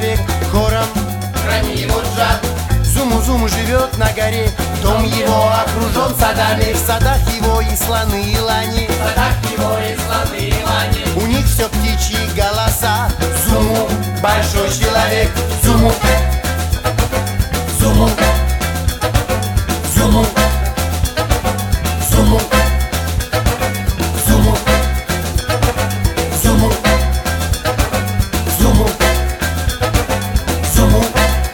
человек, хором храни его джат. Зуму-зуму живет на горе, дом его окружен садами. В садах его и слоны, и лани, В садах его и слоны, и лани. у них все птичьи голоса. Зуму, большой человек, зуму, зуму, зуму, зуму, зуму, зуму, зуму, зуму.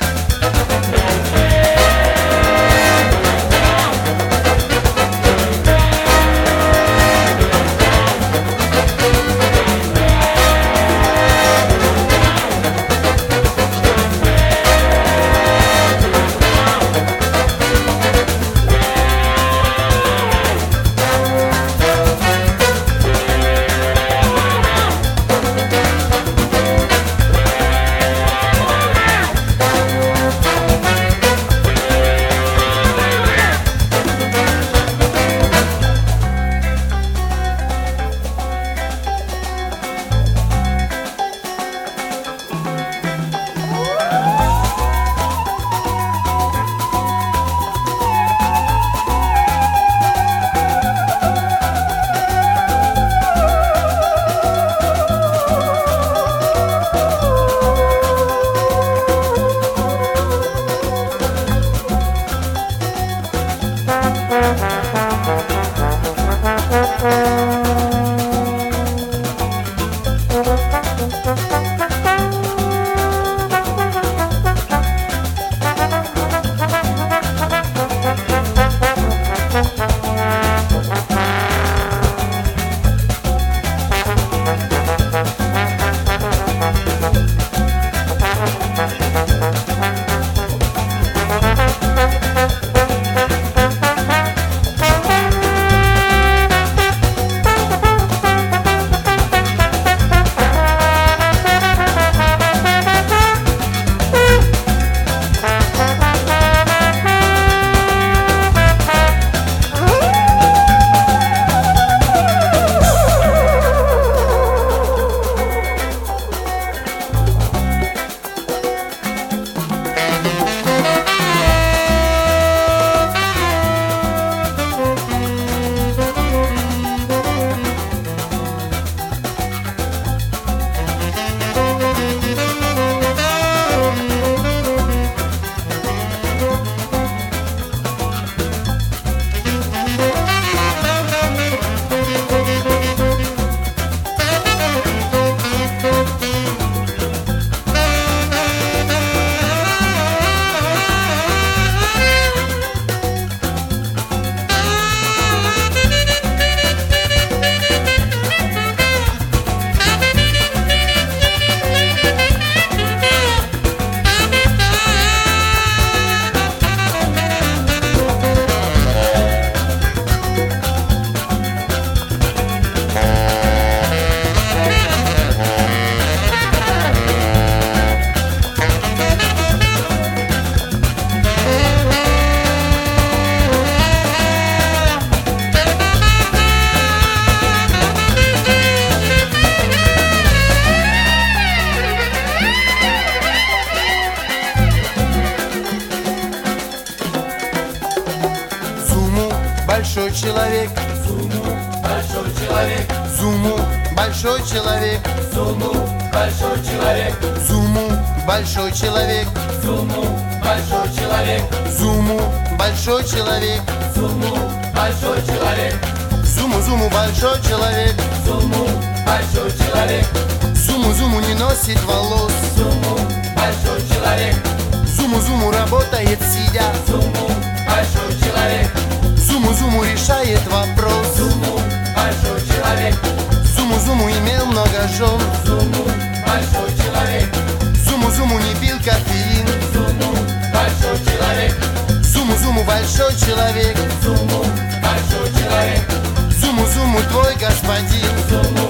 Большой человек, Зуму, большой человек. Зуму, большой человек, Зуму, большой человек. Зуму, большой человек, Зуму, большой человек. Зуму, большой человек, Зуму, большой человек. Зуму-зуму, большой человек, Зуму, большой человек. Зуму-зуму не носит волос, Зуму, большой человек. Зуму-зуму работает сидя, Зуму, большой человек. Зуму-зуму решает вопрос, Зуму, большой человек. Зуму-зуму имел много жен, Зуму, большой человек. Зуму-зуму не пил кофеин, Зуму, большой человек. Зуму-зуму большой человек, Зуму, большой человек. Зуму-зуму твой господин, Зуму,